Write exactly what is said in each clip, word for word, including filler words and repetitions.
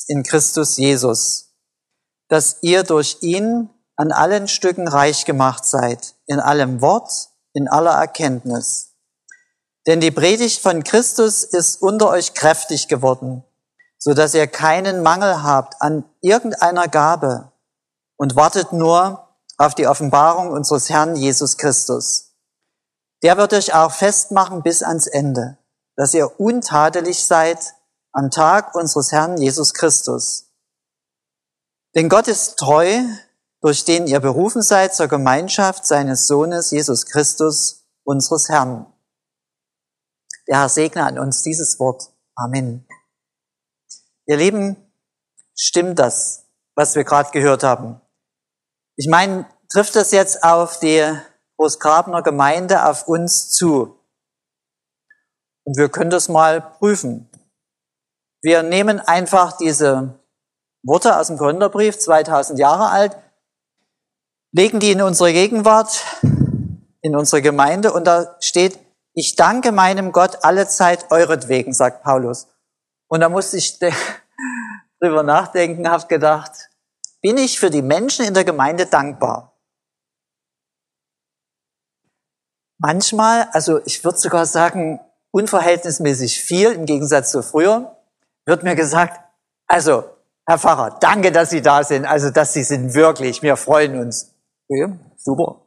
in Christus Jesus, dass ihr durch ihn an allen Stücken reich gemacht seid, in allem Wort, in aller Erkenntnis. Denn die Predigt von Christus ist unter euch kräftig geworden, so dass ihr keinen Mangel habt an irgendeiner Gabe und wartet nur auf die Offenbarung unseres Herrn Jesus Christus. Der wird euch auch festmachen bis ans Ende, dass ihr untadelig seid am Tag unseres Herrn Jesus Christus. Denn Gott ist treu, durch den ihr berufen seid zur Gemeinschaft seines Sohnes Jesus Christus, unseres Herrn. Der Herr segne an uns dieses Wort. Amen. Ihr Lieben, stimmt das, was wir gerade gehört haben? Ich meine, trifft das jetzt auf die Großgrabener Gemeinde, auf uns zu? Und wir können das mal prüfen. Wir nehmen einfach diese Worte aus dem Korintherbrief, zweitausend Jahre alt, legen die in unsere Gegenwart, in unsere Gemeinde, und da steht: Ich danke meinem Gott allezeit euretwegen, sagt Paulus. Und da musste ich drüber nachdenken, habe gedacht, bin ich für die Menschen in der Gemeinde dankbar? Manchmal, also ich würde sogar sagen, unverhältnismäßig viel, im Gegensatz zu früher, wird mir gesagt, also Herr Pfarrer, danke, dass Sie da sind, also dass Sie sind wirklich, wir freuen uns. Ja, super.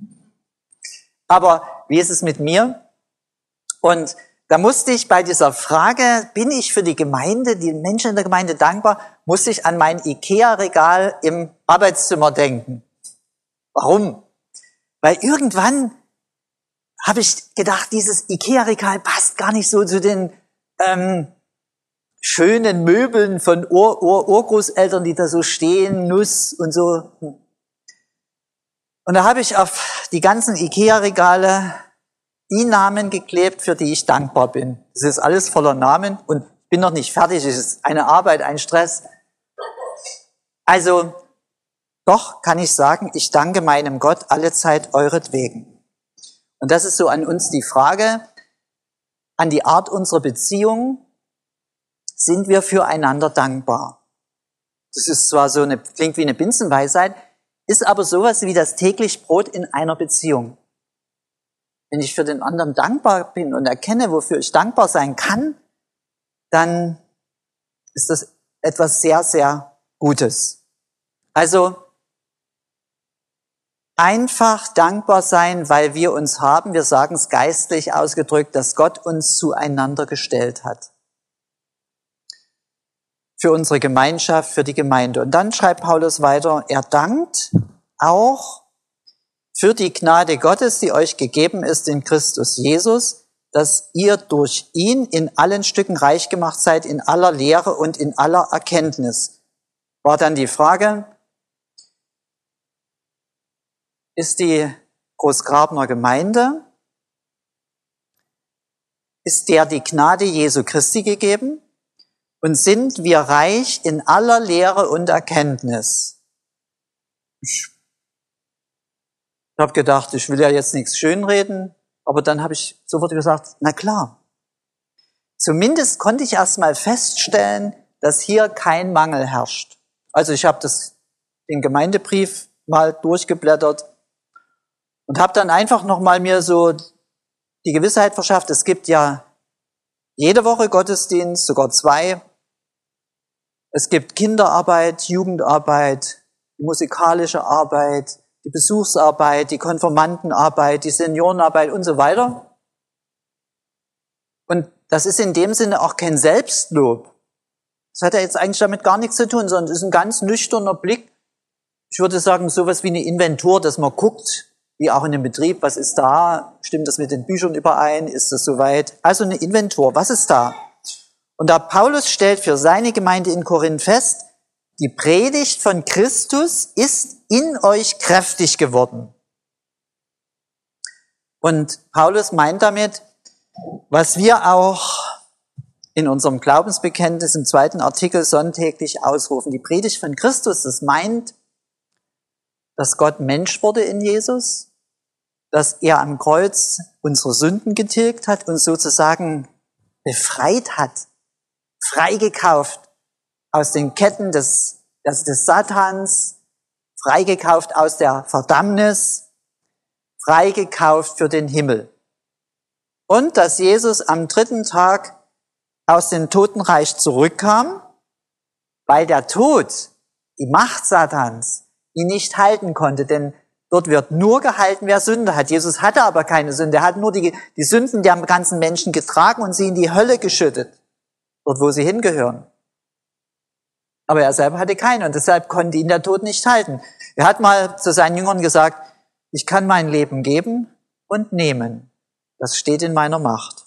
Aber wie ist es mit mir? Und da musste ich bei dieser Frage, bin ich für die Gemeinde, die Menschen in der Gemeinde dankbar, musste ich an mein Ikea-Regal im Arbeitszimmer denken. Warum? Weil irgendwann habe ich gedacht, dieses Ikea-Regal passt gar nicht so zu den ähm, schönen Möbeln von Ur Ur Urgroßeltern, die da so stehen, Nuss und so. Und da habe ich auf die ganzen Ikea-Regale die Namen geklebt, für die ich dankbar bin. Das ist alles voller Namen und ich bin noch nicht fertig. Es ist eine Arbeit, ein Stress. Also, doch kann ich sagen, ich danke meinem Gott allezeit euretwegen. Und das ist so an uns die Frage, an die Art unserer Beziehung, sind wir füreinander dankbar? Das ist zwar so eine, klingt wie eine Binsenweisheit, ist aber sowas wie das tägliche Brot in einer Beziehung. Wenn ich für den anderen dankbar bin und erkenne, wofür ich dankbar sein kann, dann ist das etwas sehr, sehr Gutes. Also einfach dankbar sein, weil wir uns haben, wir sagen es geistlich ausgedrückt, dass Gott uns zueinander gestellt hat. Für unsere Gemeinschaft, für die Gemeinde. Und dann schreibt Paulus weiter, er dankt auch für die Gnade Gottes, die euch gegeben ist in Christus Jesus, dass ihr durch ihn in allen Stücken reich gemacht seid, in aller Lehre und in aller Erkenntnis. War dann die Frage, ist die Großgrabener Gemeinde, ist der die Gnade Jesu Christi gegeben? Und sind wir reich in aller Lehre und Erkenntnis? Ich habe gedacht, ich will ja jetzt nichts schönreden, aber dann habe ich sofort gesagt, na klar. Zumindest konnte ich erst mal feststellen, dass hier kein Mangel herrscht. Also ich habe das, den Gemeindebrief mal durchgeblättert und habe dann einfach nochmal mir so die Gewissheit verschafft, es gibt ja jede Woche Gottesdienst, sogar zwei. Es gibt Kinderarbeit, Jugendarbeit, die musikalische Arbeit, die Besuchsarbeit, die Konfirmandenarbeit, die Seniorenarbeit und so weiter. Und das ist in dem Sinne auch kein Selbstlob. Das hat ja jetzt eigentlich damit gar nichts zu tun, sondern es ist ein ganz nüchterner Blick. Ich würde sagen, sowas wie eine Inventur, dass man guckt, wie auch in dem Betrieb, was ist da? Stimmt das mit den Büchern überein? Ist das soweit? Also eine Inventur, was ist da? Und da Paulus stellt für seine Gemeinde in Korinth fest, die Predigt von Christus ist in euch kräftig geworden. Und Paulus meint damit, was wir auch in unserem Glaubensbekenntnis im zweiten Artikel sonntäglich ausrufen. Die Predigt von Christus, das meint, dass Gott Mensch wurde in Jesus, dass er am Kreuz unsere Sünden getilgt hat und sozusagen befreit hat, freigekauft aus den Ketten des, des, des Satans, freigekauft aus der Verdammnis, freigekauft für den Himmel. Und dass Jesus am dritten Tag aus dem Totenreich zurückkam, weil der Tod, die Macht Satans, ihn nicht halten konnte, denn dort wird nur gehalten, wer Sünde hat. Jesus hatte aber keine Sünde, er hat nur die, die Sünden der ganzen Menschen getragen und sie in die Hölle geschüttet, dort wo sie hingehören. Aber er selber hatte keine und deshalb konnte ihn der Tod nicht halten. Er hat mal zu seinen Jüngern gesagt, ich kann mein Leben geben und nehmen. Das steht in meiner Macht.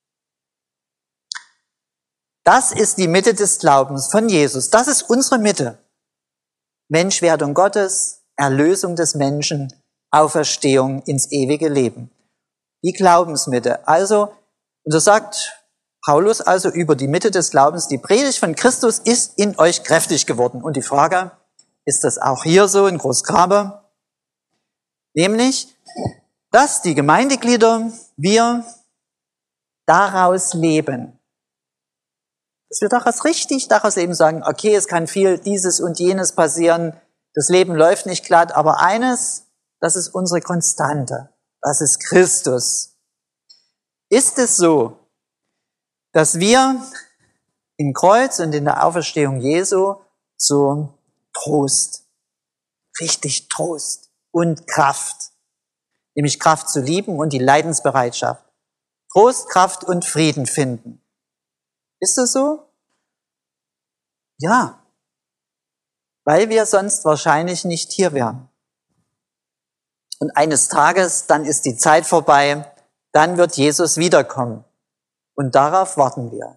Das ist die Mitte des Glaubens von Jesus. Das ist unsere Mitte. Menschwerdung Gottes, Erlösung des Menschen, Auferstehung ins ewige Leben. Die Glaubensmitte. Also, und so sagt Paulus also über die Mitte des Glaubens, die Predigt von Christus ist in euch kräftig geworden. Und die Frage, ist das auch hier so in Großgrabe? Nämlich, dass die Gemeindeglieder, wir daraus leben. Dass wir daraus richtig, daraus eben sagen, okay, es kann viel dieses und jenes passieren, das Leben läuft nicht glatt, aber eines, das ist unsere Konstante, das ist Christus. Ist es so, dass wir im Kreuz und in der Auferstehung Jesu so Trost, richtig Trost und Kraft, nämlich Kraft zu lieben und die Leidensbereitschaft, Trost, Kraft und Frieden finden. Ist das so? Ja, weil wir sonst wahrscheinlich nicht hier wären. Und eines Tages, dann ist die Zeit vorbei, dann wird Jesus wiederkommen. Und darauf warten wir.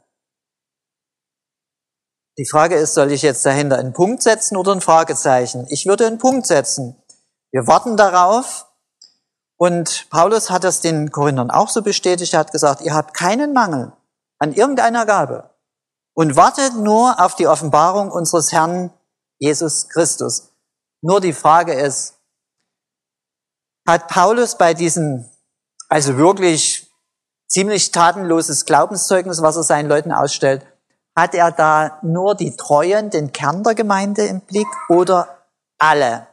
Die Frage ist, soll ich jetzt dahinter einen Punkt setzen oder ein Fragezeichen? Ich würde einen Punkt setzen. Wir warten darauf. Und Paulus hat das den Korinthern auch so bestätigt. Er hat gesagt, ihr habt keinen Mangel an irgendeiner Gabe und wartet nur auf die Offenbarung unseres Herrn Jesus Christus. Nur die Frage ist, hat Paulus bei diesem, also wirklich ziemlich tatenloses Glaubenszeugnis, was er seinen Leuten ausstellt, hat er da nur die Treuen, den Kern der Gemeinde im Blick oder alle?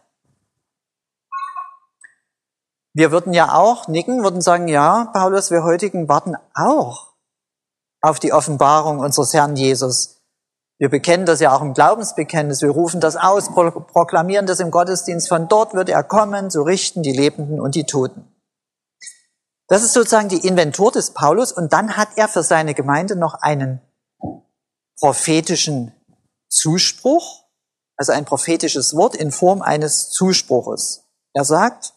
Wir würden ja auch nicken, würden sagen, ja, Paulus, wir heutigen warten auch auf die Offenbarung unseres Herrn Jesus. Wir bekennen das ja auch im Glaubensbekenntnis, wir rufen das aus, pro- proklamieren das im Gottesdienst, von dort wird er kommen, zu richten die Lebenden und die Toten. Das ist sozusagen die Inventur des Paulus und dann hat er für seine Gemeinde noch einen prophetischen Zuspruch, also ein prophetisches Wort in Form eines Zuspruches. Er sagt,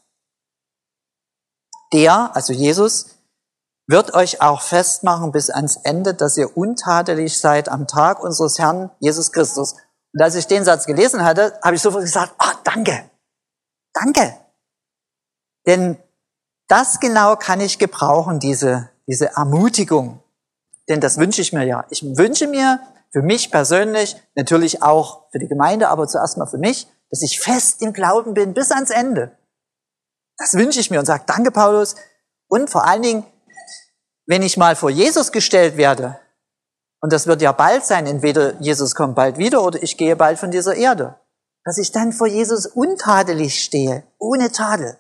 der, also Jesus, wird euch auch festmachen bis ans Ende, dass ihr untadelig seid am Tag unseres Herrn Jesus Christus. Und als ich den Satz gelesen hatte, habe ich sofort gesagt, ah, danke, danke. Denn das genau kann ich gebrauchen, diese, diese Ermutigung. Denn das wünsche ich mir ja. Ich wünsche mir für mich persönlich, natürlich auch für die Gemeinde, aber zuerst mal für mich, dass ich fest im Glauben bin bis ans Ende. Das wünsche ich mir und sage, danke Paulus. Und vor allen Dingen, wenn ich mal vor Jesus gestellt werde, und das wird ja bald sein, entweder Jesus kommt bald wieder oder ich gehe bald von dieser Erde, dass ich dann vor Jesus untadelig stehe, ohne Tadel.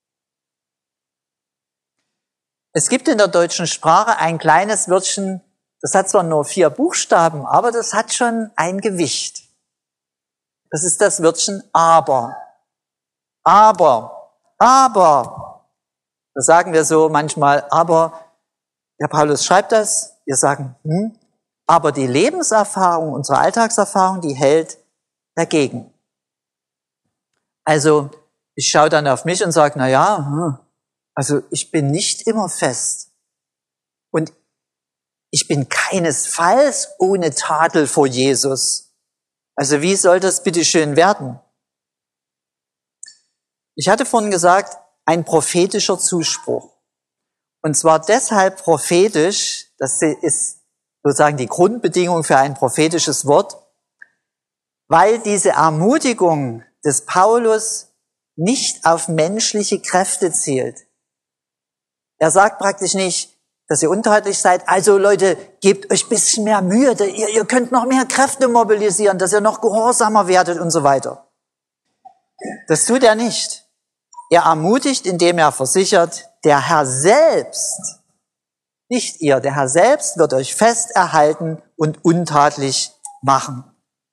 Es gibt in der deutschen Sprache ein kleines Wörtchen, das hat zwar nur vier Buchstaben, aber das hat schon ein Gewicht. Das ist das Wörtchen aber. Aber, aber. Das sagen wir so manchmal, aber der Paulus schreibt das, wir sagen, hm, aber die Lebenserfahrung, unsere Alltagserfahrung, die hält dagegen. Also ich schaue dann auf mich und sage, na ja, also ich bin nicht immer fest und ich bin keinesfalls ohne Tadel vor Jesus. Also wie soll das bitte schön werden? Ich hatte vorhin gesagt, ein prophetischer Zuspruch. Und zwar deshalb prophetisch, das ist sozusagen die Grundbedingung für ein prophetisches Wort, weil diese Ermutigung des Paulus nicht auf menschliche Kräfte zielt. Er sagt praktisch nicht, dass ihr untauglich seid. Also Leute, gebt euch ein bisschen mehr Mühe, ihr, ihr könnt noch mehr Kräfte mobilisieren, dass ihr noch gehorsamer werdet und so weiter. Das tut er nicht. Er ermutigt, indem er versichert, der Herr selbst, nicht ihr, der Herr selbst wird euch fest erhalten und untadelig machen.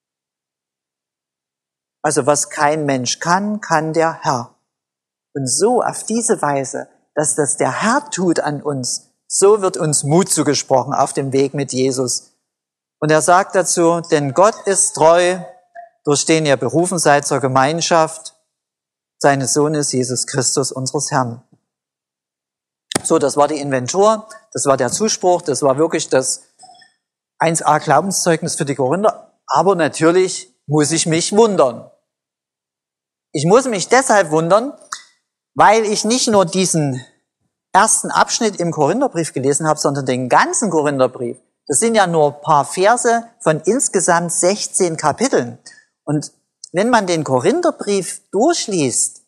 Also was kein Mensch kann, kann der Herr. Und so auf diese Weise, dass das der Herr tut an uns, so wird uns Mut zugesprochen auf dem Weg mit Jesus. Und er sagt dazu, denn Gott ist treu, durch den ihr berufen seid zur Gemeinschaft seines Sohnes Jesus Christus, unseres Herrn. So, das war die Inventur, das war der Zuspruch, das war wirklich das eins a Glaubenszeugnis für die Korinther. Aber natürlich muss ich mich wundern. Ich muss mich deshalb wundern, weil ich nicht nur diesen ersten Abschnitt im Korintherbrief gelesen habe, sondern den ganzen Korintherbrief. Das sind ja nur ein paar Verse von insgesamt sechzehn Kapiteln. Und wenn man den Korintherbrief durchliest,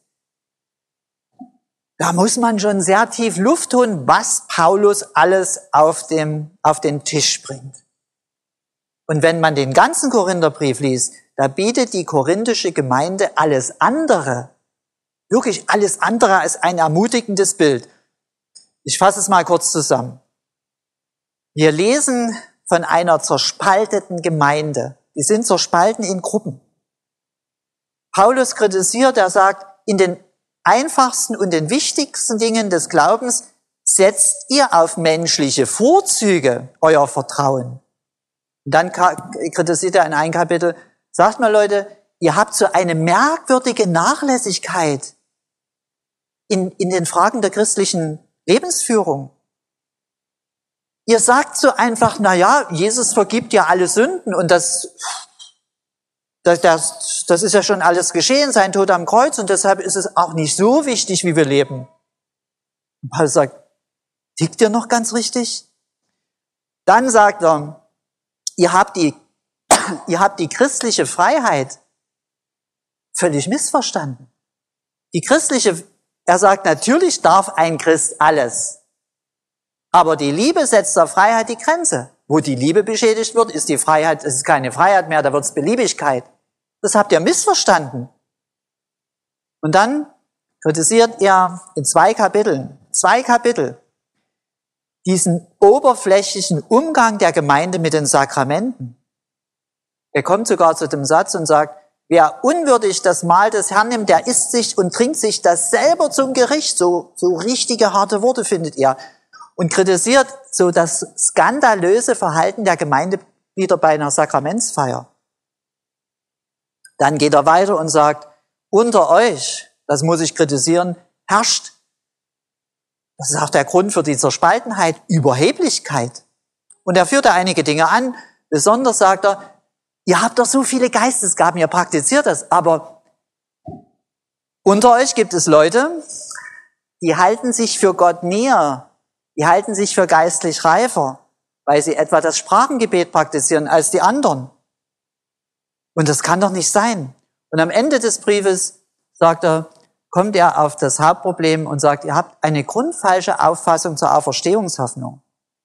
da muss man schon sehr tief Luft holen, was Paulus alles auf dem, auf den Tisch bringt. Und wenn man den ganzen Korintherbrief liest, da bietet die korinthische Gemeinde alles andere, wirklich alles andere als ein ermutigendes Bild. Ich fasse es mal kurz zusammen. Wir lesen von einer zerspalteten Gemeinde. Die sind zerspalten in Gruppen. Paulus kritisiert, er sagt, in den einfachsten und den wichtigsten Dingen des Glaubens setzt ihr auf menschliche Vorzüge euer Vertrauen. Und dann kritisiert er in einem Kapitel, sagt mal Leute, ihr habt so eine merkwürdige Nachlässigkeit in, in den Fragen der christlichen Lebensführung. Ihr sagt so einfach, na ja, Jesus vergibt ja alle Sünden und das, das, das, das ist ja schon alles geschehen, sein Tod am Kreuz, und deshalb ist es auch nicht so wichtig, wie wir leben. Und Paulus sagt, tickt ihr noch ganz richtig? Dann sagt er, ihr habt die, ihr habt die christliche Freiheit völlig missverstanden. Die christliche, er sagt, natürlich darf ein Christ alles. Aber die Liebe setzt der Freiheit die Grenze. Wo die Liebe beschädigt wird, ist die Freiheit, es ist keine Freiheit mehr, da wird es Beliebigkeit. Das habt ihr missverstanden. Und dann kritisiert er in zwei Kapiteln, zwei Kapitel, diesen oberflächlichen Umgang der Gemeinde mit den Sakramenten. Er kommt sogar zu dem Satz und sagt, wer unwürdig das Mahl des Herrn nimmt, der isst sich und trinkt sich das selber zum Gericht. So, so richtige harte Worte findet er. Und kritisiert so das skandalöse Verhalten der Gemeindeglieder bei einer Sakramentsfeier. Dann geht er weiter und sagt, unter euch, das muss ich kritisieren, herrscht, das ist auch der Grund für die Zerspaltenheit, Überheblichkeit. Und er führt da einige Dinge an. Besonders sagt er, ihr habt doch so viele Geistesgaben, ihr praktiziert das, aber unter euch gibt es Leute, die halten sich für Gott näher, die halten sich für geistlich reifer, weil sie etwa das Sprachengebet praktizieren als die anderen. Und das kann doch nicht sein. Und am Ende des Briefes sagt er, kommt er auf das Hauptproblem und sagt, ihr habt eine grundfalsche Auffassung zur Auferstehungshoffnung.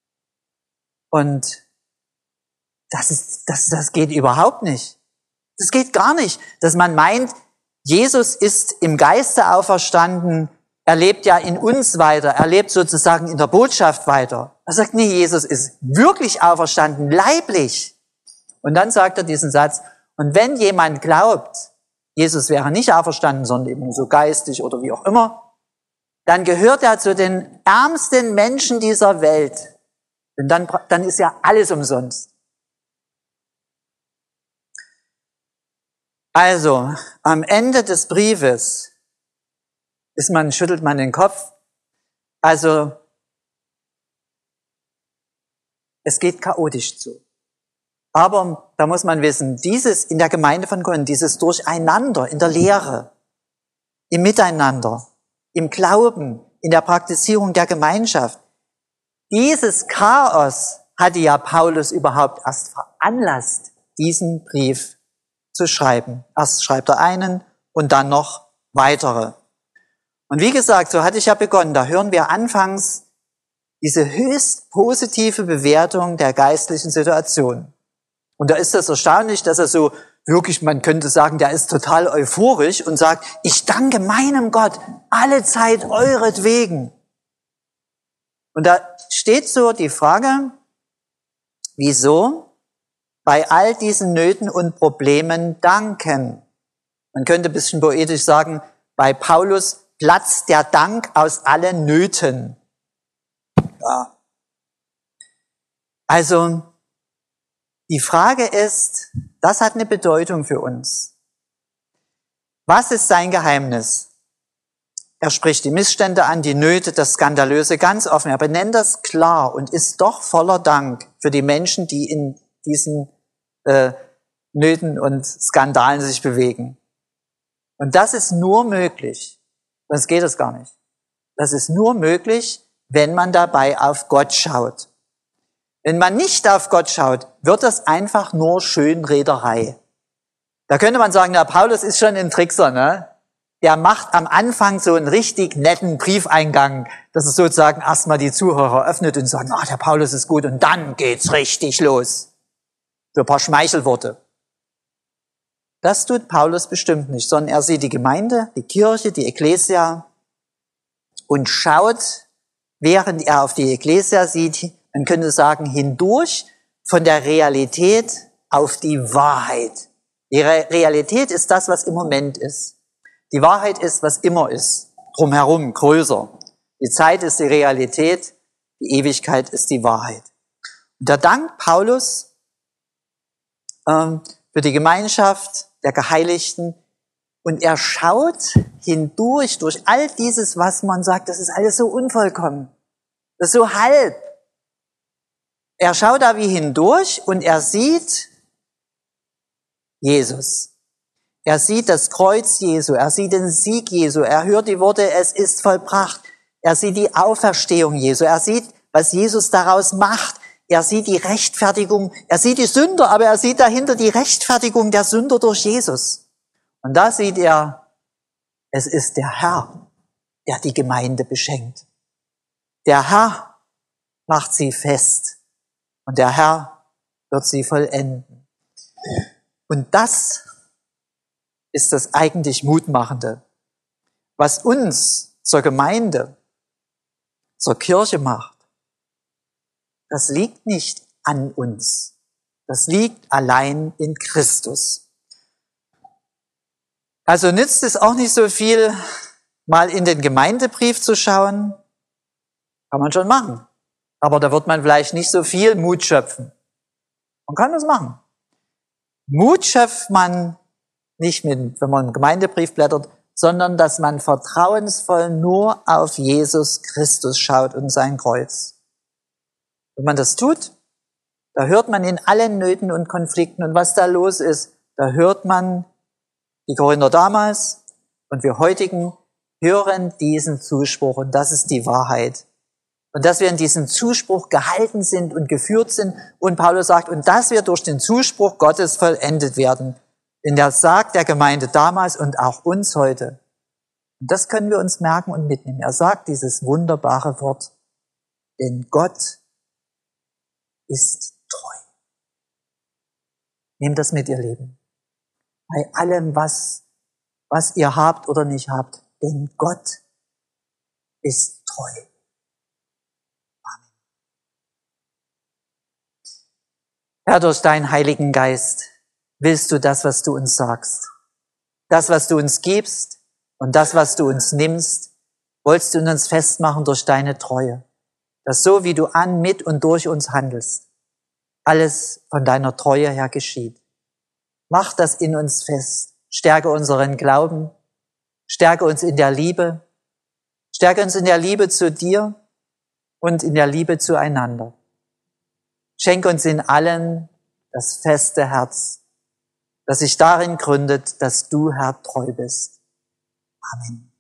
Und das ist, das, das geht überhaupt nicht. Das geht gar nicht, dass man meint, Jesus ist im Geiste auferstanden, er lebt ja in uns weiter, er lebt sozusagen in der Botschaft weiter. Er sagt, nee, Jesus ist wirklich auferstanden, leiblich. Und dann sagt er diesen Satz, und wenn jemand glaubt, Jesus wäre nicht auferstanden, sondern eben so geistig oder wie auch immer, dann gehört er zu den ärmsten Menschen dieser Welt. Denn dann, dann ist ja alles umsonst. Also, am Ende des Briefes ist man, schüttelt man den Kopf. Also, es geht chaotisch zu. Aber da muss man wissen, dieses in der Gemeinde von Korinth, dieses Durcheinander in der Lehre, im Miteinander, im Glauben, in der Praktizierung der Gemeinschaft, dieses Chaos hatte ja Paulus überhaupt erst veranlasst, diesen Brief zu schreiben. Erst schreibt er einen und dann noch weitere. Und wie gesagt, so hatte ich ja begonnen, da hören wir anfangs diese höchst positive Bewertung der geistlichen Situation. Und da ist das erstaunlich, dass er so wirklich, man könnte sagen, der ist total euphorisch und sagt, ich danke meinem Gott alle Zeit euretwegen. Und da steht so die Frage, wieso bei all diesen Nöten und Problemen danken? Man könnte ein bisschen poetisch sagen, bei Paulus platzt der Dank aus allen Nöten. Ja. Also, die Frage ist, das hat eine Bedeutung für uns. Was ist sein Geheimnis? Er spricht die Missstände an, die Nöte, das Skandalöse ganz offen. Er benennt das klar und ist doch voller Dank für die Menschen, die in diesen äh, Nöten und Skandalen sich bewegen. Und das ist nur möglich, sonst geht es gar nicht. Das ist nur möglich, wenn man dabei auf Gott schaut. Wenn man nicht auf Gott schaut, wird das einfach nur Schönrederei. Da könnte man sagen, na, Paulus ist schon ein Trickser, ne? Der macht am Anfang so einen richtig netten Briefeingang, dass er sozusagen erstmal die Zuhörer öffnet und sagt, ach, der Paulus ist gut und dann geht's richtig los. So ein paar Schmeichelworte. Das tut Paulus bestimmt nicht, sondern er sieht die Gemeinde, die Kirche, die Ekklesia und schaut, während er auf die Ekklesia sieht, man könnte sagen, hindurch von der Realität auf die Wahrheit. Die Re- Realität ist das, was im Moment ist. Die Wahrheit ist, was immer ist, drumherum, größer. Die Zeit ist die Realität, die Ewigkeit ist die Wahrheit. Und da dankt Paulus ähm, für die Gemeinschaft der Geheiligten und er schaut hindurch, durch all dieses, was man sagt, das ist alles so unvollkommen, das ist so halb. Er schaut da wie hindurch und er sieht Jesus. Er sieht das Kreuz Jesu, er sieht den Sieg Jesu, er hört die Worte, es ist vollbracht. Er sieht die Auferstehung Jesu, er sieht, was Jesus daraus macht. Er sieht die Rechtfertigung, er sieht die Sünder, aber er sieht dahinter die Rechtfertigung der Sünder durch Jesus. Und da sieht er, es ist der Herr, der die Gemeinde beschenkt. Der Herr macht sie fest und der Herr wird sie vollenden. Und das ist das eigentlich Mutmachende, was uns zur Gemeinde, zur Kirche macht. Das liegt nicht an uns. Das liegt allein in Christus. Also nützt es auch nicht so viel, mal in den Gemeindebrief zu schauen. Kann man schon machen. Aber da wird man vielleicht nicht so viel Mut schöpfen. Man kann das machen. Mut schöpft man nicht, mit, wenn man einen Gemeindebrief blättert, sondern dass man vertrauensvoll nur auf Jesus Christus schaut und sein Kreuz. Wenn man das tut, da hört man in allen Nöten und Konflikten und was da los ist, da hört man, die Korinther damals und wir heutigen hören diesen Zuspruch und das ist die Wahrheit. Und dass wir in diesem Zuspruch gehalten sind und geführt sind und Paulus sagt, und dass wir durch den Zuspruch Gottes vollendet werden. Denn er sagt der Gemeinde damals und auch uns heute. Und das können wir uns merken und mitnehmen. Er sagt dieses wunderbare Wort, denn Gott ist treu. Nehmt das mit, ihr Lieben. Bei allem, was, was ihr habt oder nicht habt, denn Gott ist treu. Amen. Herr, durch deinen Heiligen Geist willst du das, was du uns sagst. Das, was du uns gibst und das, was du uns nimmst, wolltest du in uns festmachen durch deine Treue. Dass so, wie du an, mit und durch uns handelst, alles von deiner Treue her geschieht. Mach das in uns fest. Stärke unseren Glauben. Stärke uns in der Liebe. Stärke uns in der Liebe zu dir und in der Liebe zueinander. Schenk uns in allen das feste Herz, das sich darin gründet, dass du, Herr, treu bist. Amen.